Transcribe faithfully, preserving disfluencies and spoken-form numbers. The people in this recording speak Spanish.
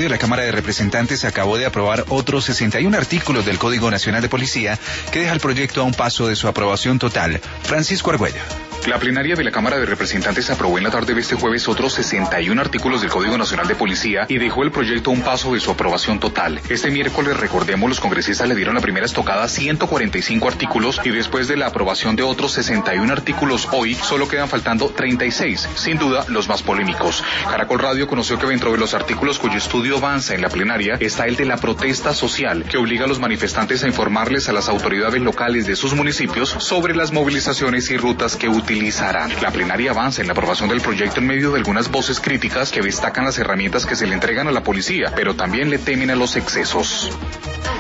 de la Cámara de Representantes acabó de aprobar otros sesenta y uno artículos del Código Nacional de Policía que deja el proyecto a un paso de su aprobación total. Francisco Argüello. La plenaria de la Cámara de Representantes aprobó en la tarde de este jueves otros sesenta y uno artículos del Código Nacional de Policía y dejó el proyecto a un paso de su aprobación total. Este miércoles, recordemos, los congresistas le dieron la primera estocada a ciento cuarenta y cinco artículos y después de la aprobación de otros sesenta y uno artículos hoy, solo quedan faltando treinta y seis, sin duda los más polémicos. Caracol Radio conoció que dentro de los artículos cuyo estudio avanza en la plenaria está el de la protesta social, que obliga a los manifestantes a informarles a las autoridades locales de sus municipios sobre las movilizaciones y rutas que utilizarán. La plenaria avanza en la aprobación del proyecto en medio de algunas voces críticas que destacan las herramientas que se le entregan a la policía, pero también le temen a los excesos.